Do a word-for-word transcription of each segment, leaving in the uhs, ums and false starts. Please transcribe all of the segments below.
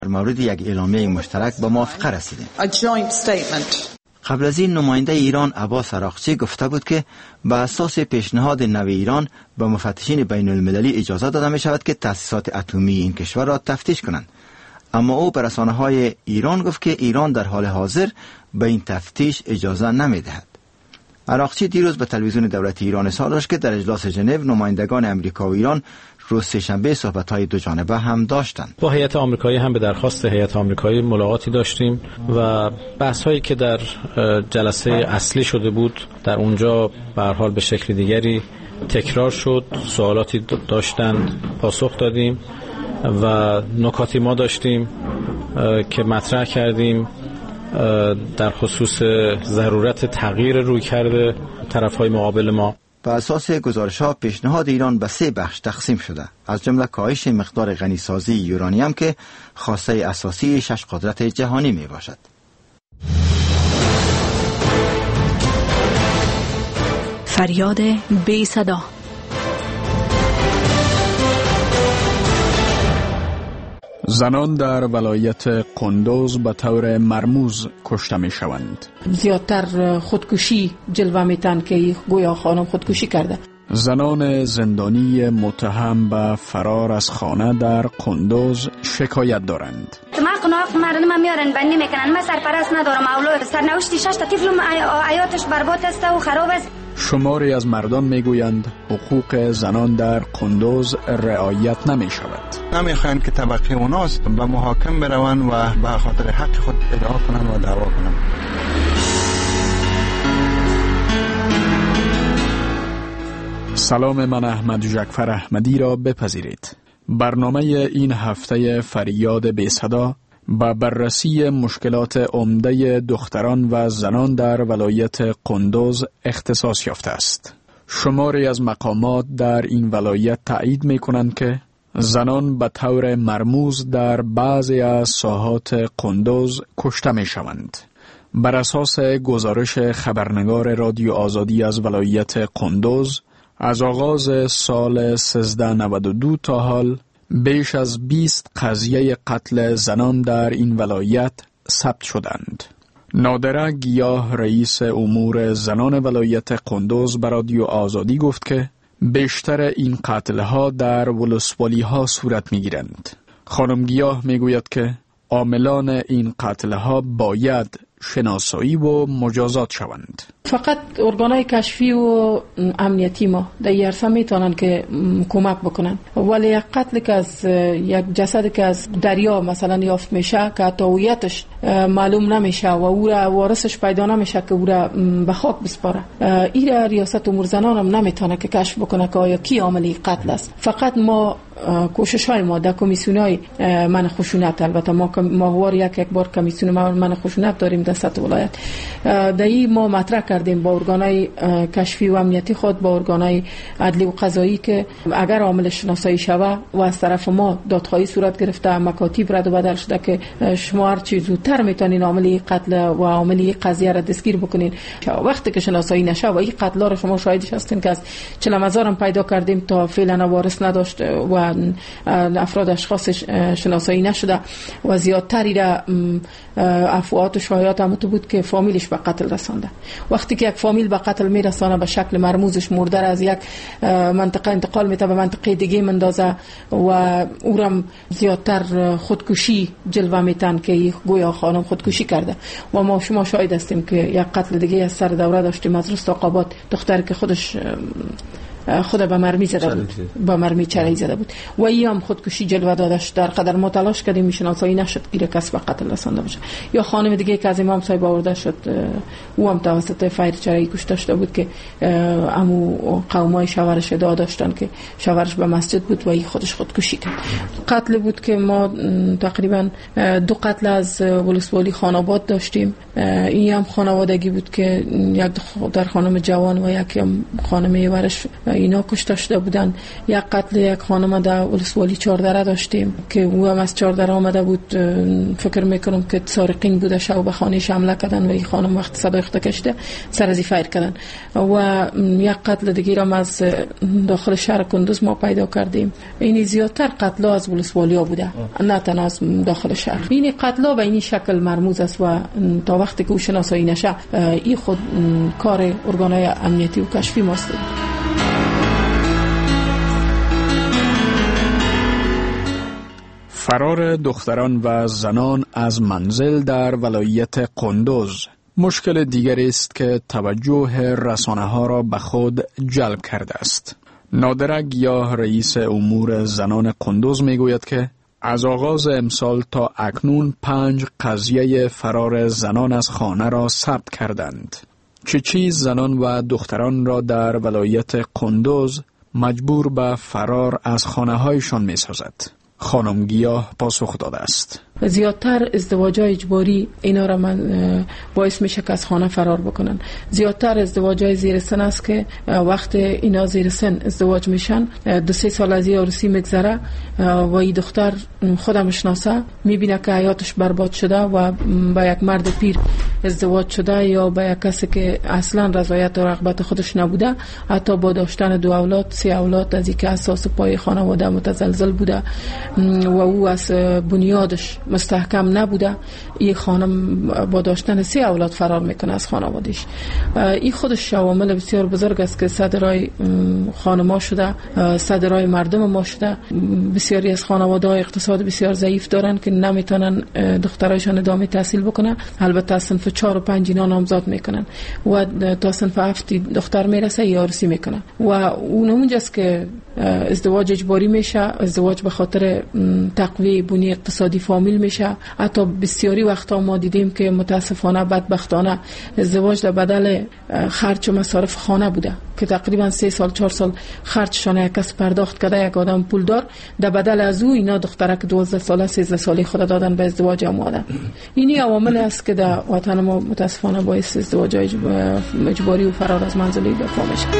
در مورد یک اعلامیه مشترک به موافقه رسیدیم. قبل از این نماینده ایران عباس عراقچی گفته بود که به اساس پیشنهاد نو ایران به مفتشین بین المللی اجازه داده می شود که تأسیسات اتمی این کشور را تفتیش کنند. اما او به رسانه‌های ایران گفت که ایران در حال حاضر به این تفتیش اجازه نمی دهد. عراقچی دیروز به تلویزیون دولتی ایران اظهار داشت که در اجلاس ژنو نمایندگان امریکا و ایران روز سه‌شنبه صحبت‌های دو جانبه هم داشتند. با هیئت آمریکایی هم به درخواست هیئت آمریکایی ملاقاتی داشتیم و بحث‌هایی که در جلسه اصلی شده بود در اونجا به هر حال به شکل دیگری تکرار شد. سوالاتی داشتند پاسخ دادیم و نکاتی ما داشتیم که مطرح کردیم در خصوص ضرورت تغییر رویکرد طرف‌های مقابل ما. بر اساس گزارش‌ها پیشنهاد ایران به سه بخش تقسیم شده، از جمله کاهش مقدار غنیسازی یورانیم که خواسته اساسی شش قدرت جهانی می باشد. فریاد بی صدا. زنان در ولایت قندوز به طور مرموز کشته می شوند. زیادتر خودکشی جلوه میتن که گویا خانم خودکشی کرده. زنان زندانی متهم به فرار از خانه در قندوز شکایت دارند. ما قناق مردم میارن بندی میکنن. من سرپرست ندارم. اولاد سرنوشتی شش تا طفل حیاتش برباد است و خراب است. شماری از مردان میگویند حقوق زنان در قندوز رعایت نمی شود. نمیخواین که طبقه اوناست به محاکم بروند و به خاطر حق خود ادعا کنند و دعوا کنند. سلام، من احمد جعفر احمدی را بپذیرید. برنامه این هفته فریاد بی صدا با بررسی مشکلات عمده دختران و زنان در ولایت قندوز اختصاص یافته است. شماری از مقامات در این ولایت تایید می کنند که زنان به طور مرموز در بعضی از ساحات قندوز کشته می شوند. بر اساس گزارش خبرنگار رادیو آزادی از ولایت قندوز، از آغاز سال سیزده نود و دو تا حال بیش از بیست قضیه قتل زنان در این ولایت ثبت شدند. نادره گیاه رئیس امور زنان ولایت قندوز به رادیو آزادی گفت که بیشتر این قتلها در ولسوالی‌ها صورت می‌گیرند. خانم گیاه میگوید که عاملان این قتلها باید شناسایی و مجازات شوند. فقط ارگانهای کشفی و امنیتی ما در این عرصه میتونن که کمک بکنن، ولی یک قتل که از یک جسد که از دریا مثلا یافت میشه که حتی هویتش معلوم نمیشه و او را وارثش پیدا نمیشه که او را به خاک بسپاره، این را ریاست امور زنان هم نمیتونه که کشف بکنه که آیا کی عامل قتل است. فقط ما کوشش های ما در کمیسیون های من خشونت، البته ما ماهوار یک یک بار کمیسیون من خشونت داریم در سطح ولایت، در این ما مطرح کردیم با ارگانهای کشفی و امنیتی خود، با ارگانهای عدلی و قضایی که اگر عامل شناسایی شوه و از طرف ما دادخواهی صورت گرفته، مکاتیب رد و بدل شده که شما هر چی زودتر میتونین عامل قتل و عامل قضیه را دستگیر بکنین. وقتی که شناسایی نشه و این قتل را شما شاهدش هستین که از چهل هزار هم پیدا کردیم تا فعلا وارث نداشت و افراد اشخاص شناسایی نشده و زیادتری را افواهات و شایعات هم تو بود که فامیلش به قتل رسانده. وقتی که یک فامیل به قتل میرسانه به شکل مرموزش مرده از یک منطقه انتقال میته به منطقه دیگه مندازه و او را زیادتر خودکشی جلوه میتن که گویا خانم خودکشی کرده و ما شما شاهد هستیم که یک قتل دیگه از سر دوره داشتیم از رستاقاباد، دختر که خودش خود به مرمی زده بود، با مرمی چرایی زده بود و ای هم خودکشی جلوه دادش. در قدر ما تلاش کردیم میشناسایی نشد گیر کس به قتل رسانده بشه. یا خانم دیگه که از امام صاحب آورده شد، او هم توسط فایر چرایی کشته شده بود که امو قومای شوهرش ادعا داشتن که شوهرش به مسجد بود و ای خودش خودکشی کرد. قتل بود که ما تقریبا دو قتل از ولسوالی خانواد داشتیم. این هم خانوادگی بود که یک در خانم جوان و یک هم خانم ورش اینا کشته شده بودن. یک قتل یک خانم در ولسوالی چهاردره داشتیم که او هم از چهاردره آمده بود، فکر میکنم که سارقین بوده، شب به خانه‌اش حمله کردن و این خانم وقت صدای خود کشیده سر از فایر کردن. و یک قتل دیگه هم از داخل شهر کندوز ما پیدا کردیم. این زیادتر قتل‌ها از ولسوالیا بوده، نه تنها از داخل شهر. این قتل‌ها به این شکل مرموز است و تا وقتی که او شناسایی نشه این خود کار ارگان‌های امنیتی و کشفی ماست. فرار دختران و زنان از منزل در ولایت قندوز مشکل دیگری است که توجه رسانه‌ها را به خود جلب کرده است. نادره گیاه رئیس امور زنان قندوز میگوید که از آغاز امسال تا اکنون پنج قضیه فرار زنان از خانه را ثبت کردند. چه چیز زنان و دختران را در ولایت قندوز مجبور به فرار از خانه هایشان می سازد؟ خانم گیاه پاسخ داده است. زیادتر ازدواج‌های اجباری اینا را من باعث میشه که از خانه فرار بکنن. زیادتر ازدواج‌های زیر سن است که وقت اینا زیر سن ازدواج میشن دو سه سال از عروسی میگذره و این دختر خودم شناسه میبینه که حیاتش برباد شده و با یک مرد پیر ازدواج شده یا با یک کسی که اصلا رضایت و رغبت خودش نبوده، حتی با داشتن دو اولاد سه اولاد از اینکه اساس پای خانواده متزلزل بوده و او از بنیادش مستحکم نبوده، این خانم با داشتن سه اولاد فرار میکنه از خانوادهش. این خودش عوامل بسیار بزرگ است که صدرای خانما شده، صدرای مردم ما شده. بسیاری از خانواده‌های اقتصاد بسیار ضعیف دارن که نمیتونن دخترایشان ادامه تحصیل بکنن. البته صنف چهار و پنج اینا نامزاد میکنن و تا صنف هفت دختر میرسه یا عروسی میکنه و اون اونجاست که ازدواج اجباری میشه، ازدواج به خاطر تقویه بنیه اقتصادی فامیل میشه. حتی بسیاری وقتا ما دیدیم که متاسفانه بدبختانه ازدواج در بدل خرج و مصارف خانه بوده که تقریبا سه سال چهار سال خرجشان یک کس پرداخت کرده، یک آدم پولدار، در بدل از او اینا دخترک دوازده ساله سیزده ساله خود دادن به ازدواج آماده. اینی عوامل است که در وطن ما متاسفانه باعث ازدواج اجباری و فرار از منزلی به پا میشه.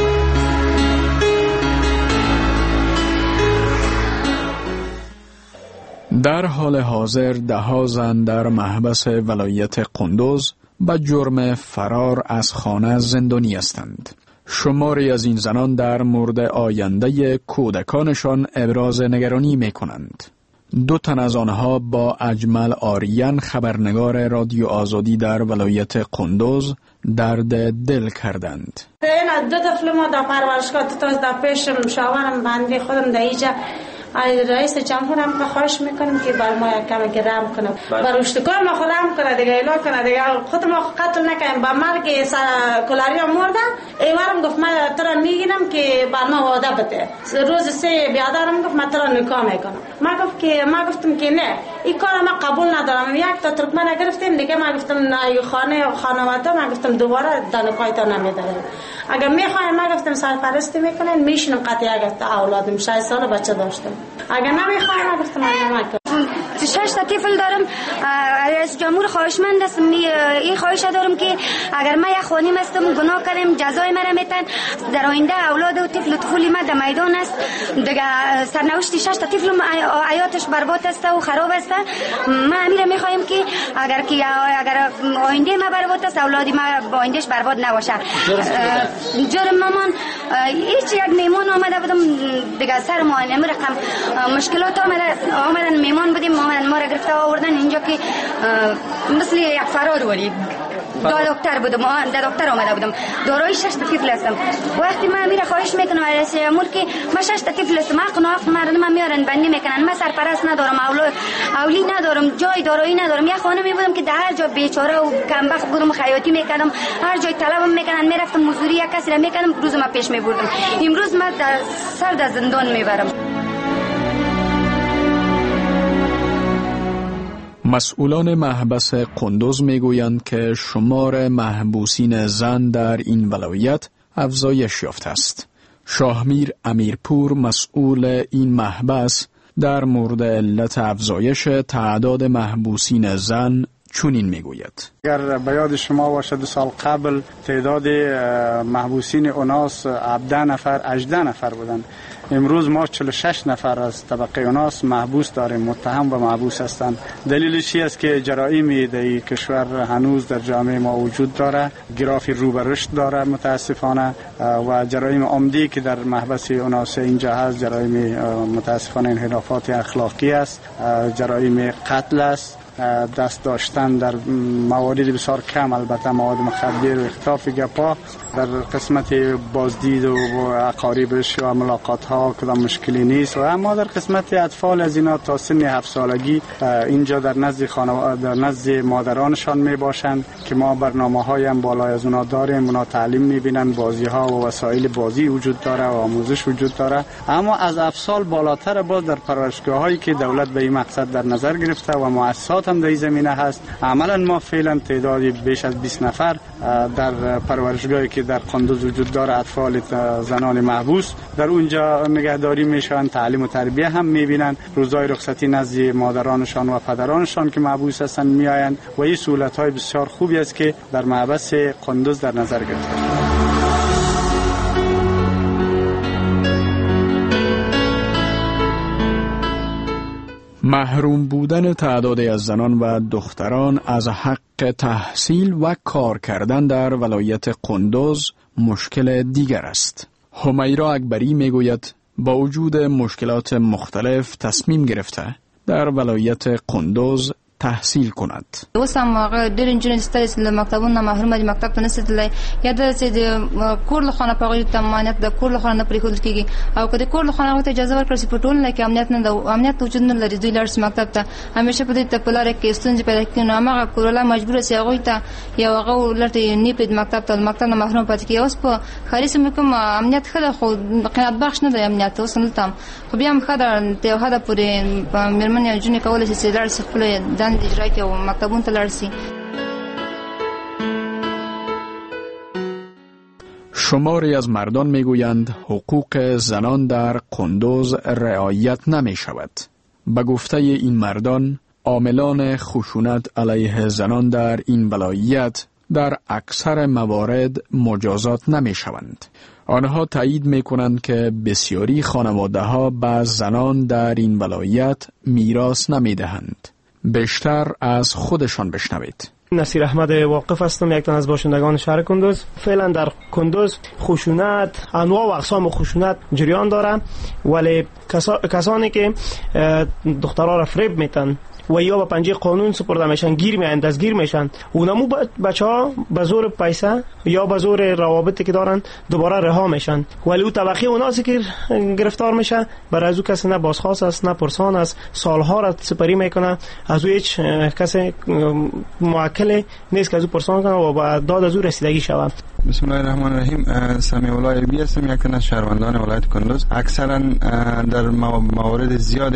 در حال حاضر ده ها زن در محبس ولایت قندوز به جرم فرار از خانه زندانی هستند. شماری از این زنان در مورد آینده کودکانشان ابراز نگرانی می کنند. دو تن از آنها با اجمل آریان خبرنگار رادیو آزادی در ولایت قندوز درد دل کردند. این دو طفل ما در پرورشگاه تا در پیش مشاورم بنده خودم در اینجا رئیس جمهور هم که خواهش میکنیم که بر ما یک کمی گرم کنه، بر اشتکار ما خودم کنه دیگه، ایلا کنه دیگه، خود ما قتل نکنیم. با مرگ کلاری هم مردن ایوارم گفت من ترا میگیرم که بر ما وعده بده. روز سه بیادرم گفت من ترا نکاح میکنم. ما گفت که ما گفتم که نه این کار ما قبول ندارم. یک تا ترکمن گرفتیم دیگه، ما گفتم نه خانه خانواده، ما گفتم دوباره دانکایتا نمیدارم. اگر میخوایم ما گفتم سرپرستی میکنین میشینم قطعی اگر اولادم شش سال بچه داشتم. اگر نمیخوایم ما گفتم نمیکنم. شش تا طفل دارم. رئیس جمهور خواهشمند هستم، این خواهش دارم که اگر ما یک خانم هستم گناه کردم جزای مرا میتن، در آینده اولاد و طفل و طفولی ما در میدان است دیگه، سرنوشت شش تا طفل حیاتش برباد است و خراب است. ما امیر میخوایم که اگر که اگر آینده ما برباد است اولادی ما با آیندهش برباد نباشه. جرم مامان هیچ یک میمون آمده بودم دیگه سر ما نمیرقم مشکلات آمده آمدن میمون بودیم آمدن ما را گرفته آوردن اینجا که مثل یک فرار ولی دو دکتر بودم، دو دکتر آمده بودم، دارای شش تا طفل هستم. وقتی من میره خواهش میکنم رئیس جمهور که ما شش تا طفل هستم، حق ناحق مردم میارن بندی میکنن، ما سرپرست ندارم، اولاد اولی ندارم، جای دارایی ندارم. یک خانمی بودم که در هر جا بیچاره و کمبخت بودم، خیاطی میکردم، هر جای طلبم میکنن، میرفتم مزدوری یک کسی را میکردم، روز ما پیش میبردم. امروز ما در سر در زندان میبرم. مسئولان محبس قندوز میگویند که شمار محبوسین زن در این ولایت افزایش یافته است. شاهمیر امیرپور مسئول این محبس در مورد علت افزایش تعداد محبوسین زن چنین میگوید: اگر به یاد شما باشد دو سال قبل تعداد محبوسین اوناس هفده نفر هجده نفر بودند. امروز ما چهل و شش نفر از طبقه اوناس محبوس داریم، متهم و محبوس هستند. دلیلش چی است که جرائمی در این کشور هنوز در جامعه ما وجود داره، گرافی رو به رشد داره متاسفانه، و جرایم عمدی که در محبس اوناس اینجا هست جرایم متاسفانه انحرافات اخلاقی است، جرایم قتل است، دست داشتن در موارد بسیار کم، البته مواد مخدر و اختلاف گپا، در قسمت بازدید و اقاربش و ملاقات ها کدام مشکلی نیست. و اما در قسمت اطفال از اینا تا سن هفت سالگی اینجا در نزد خانواده در نزد مادرانشان می باشند که ما برنامه های هم بالای از اونا داریم. اونا تعلیم می بینن، بازی ها و وسایل بازی وجود داره و آموزش وجود داره. اما از هفت سال بالاتر باز در پرورشگاه هایی که دولت به این مقصد در نظر گرفته و مؤسسات هم در این زمینه هست، عملا ما فعلا تعدادی بیش از بیست نفر در پرورشگاهی که در قندوز وجود داره اطفال زنان محبوس در اونجا نگهداری میشن، تعلیم و تربیه هم میبینن، روزهای رخصتی نزد مادرانشان و پدرانشان که محبوس هستن میآیند و این سهولت های بسیار خوبی است که در محبس قندوز در نظر گرفته. محروم بودن تعدادی از زنان و دختران از حق تحصیل و کار کردن در ولایت قندوز مشکل دیگر است. همیرا اکبری میگوید با وجود مشکلات مختلف تصمیم گرفته در ولایت قندوز تحصیل کند. اوس هم هغه ډېر نجونې ستړي سول، مکتبونه محرومه دي، مکتب ته نه شي تللی، یا داسې د کور له خوا په هغوی ته امانت د کور له خوا نه پرېښودل کېږي، او که د کور له خوا هغوی ته اجازه ورکړل شي په ټولنه کې امنیت نه ده، امنیت وجود نه لري، دوی لاړ شي مکتب ته، همیشه په دوی ته په لاره کې ستونزې پیدا کېږي، نو هماغه کوروالا مجبوره شي هغوی ته یا هغه ولرته نه پرېږدي مکتب ته، مکتب نه محروم پاتې کېږي. اوس په ښاري سیمو کې هم امنیت ښه ده، خو قناعت بخش نه دی امنیت اوس دلته هم، خو بیا هم ښه ده، تر یو حده پورې مېرمنې او نجونې کولی شي چې لاړ شي خپله دندې اجرا کړي او مکتبونو ته لاړ شي. شماری از مردان میگویند حقوق زنان در قندوز رعایت نمی شود. به گفته این مردان، عاملان خشونت علیه زنان در این ولایت در اکثر موارد مجازات نمی شوند. آنها تایید می کنند که بسیاری خانواده ها به زنان در این ولایت میراث نمی دهند. بیشتر از خودشان بشنوید. نصیر احمد واقف هستم، یک تن از باشندگان شهر کندوز. فعلا در کندوز خشونت، انواع و اقسام خشونت جریان داره، ولی کسا، کسانی که دخترها را فریب میتن و یا با پنجه قانون سپرده میشن، گیر میان، دستگیر میشن، اونمو بچه ها به زور پیسه یا به زور روابطی که دارن دوباره رها میشن، ولی اون طبقه اوناسی که گرفتار میشه برای از او کسی نه بازخواست است نه پرسان است، سالها را سپری میکنه، از او هیچ کسی موکل نیست که از او پرسان کنه و با داد از او رسیدگی شود. بسم الله الرحمن الرحیم. سمیع الله عربی هستم، یک از شهروندان ولایت کندوز. اکثرا در موارد زیاد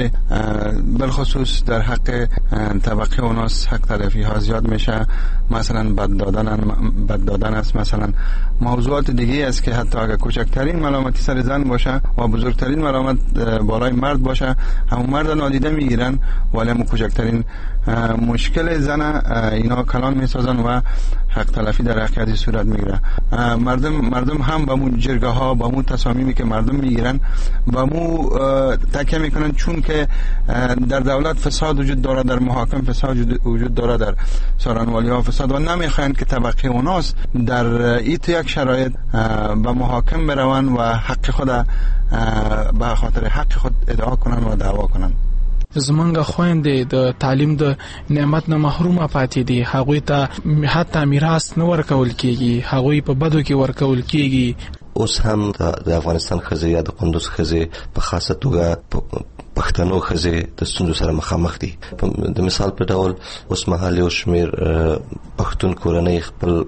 بالخصوص در حق طبقه اوناس حق تلفی ها زیاد میشه، مثلا بد دادن بد دادن است، مثلا موضوعات دیگه است که حتی اگر کوچکترین ملامتی سر زن باشه و بزرگترین ملامت بالای مرد باشه همون مرد نادیده میگیرن، ولی همون کوچکترین مشکل زن اینا کلان میسازن و حق تلفی در حقیقت صورت میگیره. مردم مردم هم با مون جرگه ها با مون تصامیمی که مردم میگیرن با مون تکیه میکنن، چون که در دولت فساد وجود داره، در محاکم فساد وجود داره، در سارنوالی ها فساد، و نمیخواین که طبقه اوناس در این تو یک شرایط به محاکم برون و حق خود به خاطر حق خود ادعا کنن و دعوا کنن. زمونږ خويندې د تعلیم د نعمت نه محرومه پاتې دي، هغوی ته حتی میراث نه ورکول کیږي، هغوی په بدو کې ورکول کیږي. اوس هم د افغانستان ښځې یا د قندوز ښځې په خاصه توګه پښتنو ښځې د ستونزو سره مخامخ دي. د مثال په ډول اوس مهال یو شمېر پښتون کورنۍ خپل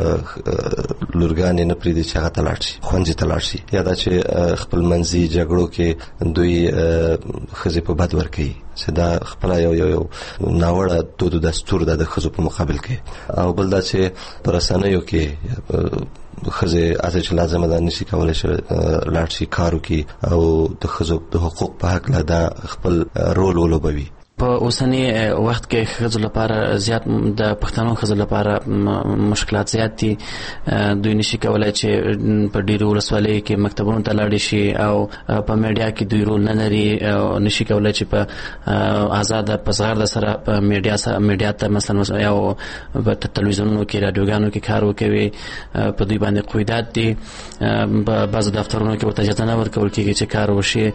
لورګانې نه پرېږدي چې هغه ته لاړ شي، ښوونځي ته لاړ شي، یا دا چې خپل منځي جګړو کې دوی ښځې په بد ورکوي، چې دا خپل یو یو یو ناوړه دود و دستور ده د ښځو په مقابل کې. او بل دا چې په رسنیو کې ښځې هڅه چې لازمه ده نشي کولی چې لاړ شي کار وکړي او د ښځو د حقوق په هکله دا خپل رول ولوبوي. په اوسنی وخت کې ښځو لپاره زیات د پښتنو ښځو لپاره مشکلات زیات دي. دوی نشي کولای چې په ډیرو ولسوالیو کې مکتبونو ته لاړ شي او په میډیا کې دوی رول نه لري او نشي کولای چې په آزاد په صغر سره په میډیا سره میډیا ته مثلا یا په تلویزیونونو کې رادیوګانو کې کار وکوي. په دوی باندې قیودات دي. په بعضو دفترونو کې ورته اجازه نه ورکول کېږي چې کار وشي.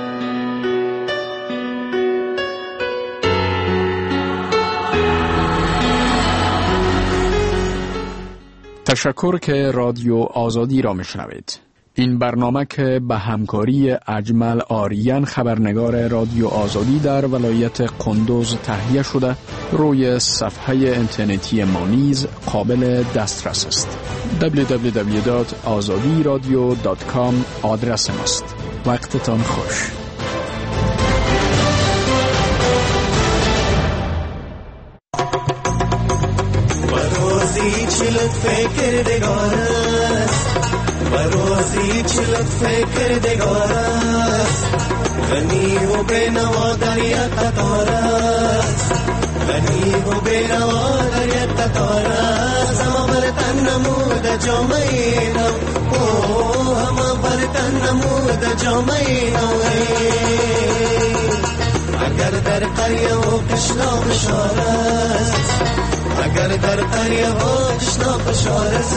تشکر که رادیو آزادی را میشنوید. این برنامه که به همکاری اجمل آریان خبرنگار رادیو آزادی در ولایت قندوز تهیه شده روی صفحه اینترنتی ما نیز قابل دسترس است. دبلیو دبلیو دبلیو دات آزادی رادیو دات کام آدرس ماست. وقتتان خوش. بروزی چلت فکر دگارست غنی و بینوا دریت تطارست غنی و بینوا دریت تطارست همه برتن نمود جامعینو او همه برتن نمود جامعینو اگر در قریه و کشنا بشارست اگر در قریه و کشنا بشارست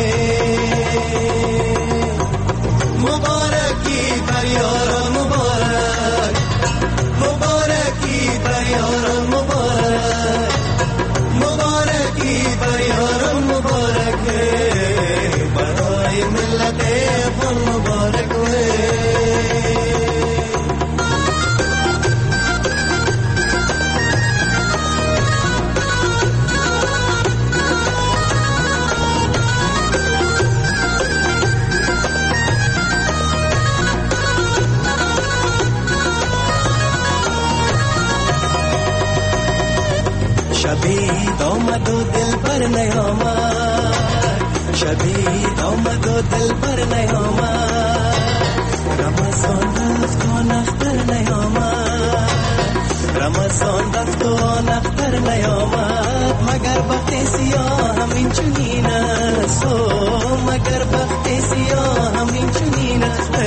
مبارکی بر یاران مبارک مبارکی بر یاران مبارک مبارکی بر یاران مبارک برای ملت افغان مبارک شبید آمد و دل بر نیامد شبید آمد و دل بر نیامد رمضان رفت و نختر نیامد رمضان رفت و نختر نیامد مگر بخت سیاه همین چنین است مگر بخت سیاه همین چنین است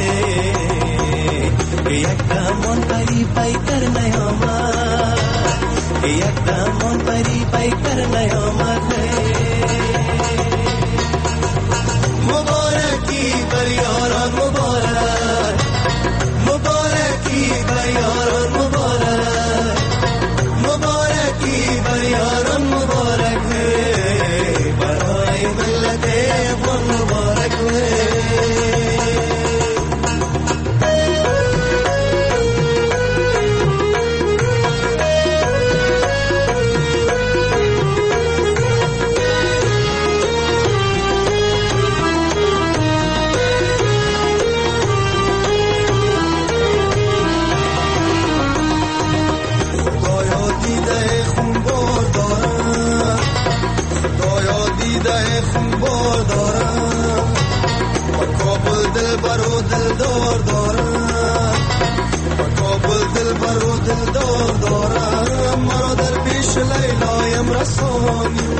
یک دمان پری پیکر نیامد یک دمان پری پیکر نیامد مبارکی بر یاران مبارک مبارکی بر یاران مبارک مبارکی بر یاران مبارک برای ملت افغان مبارک دل دار دارم مرا در پیش لیلایم رسانی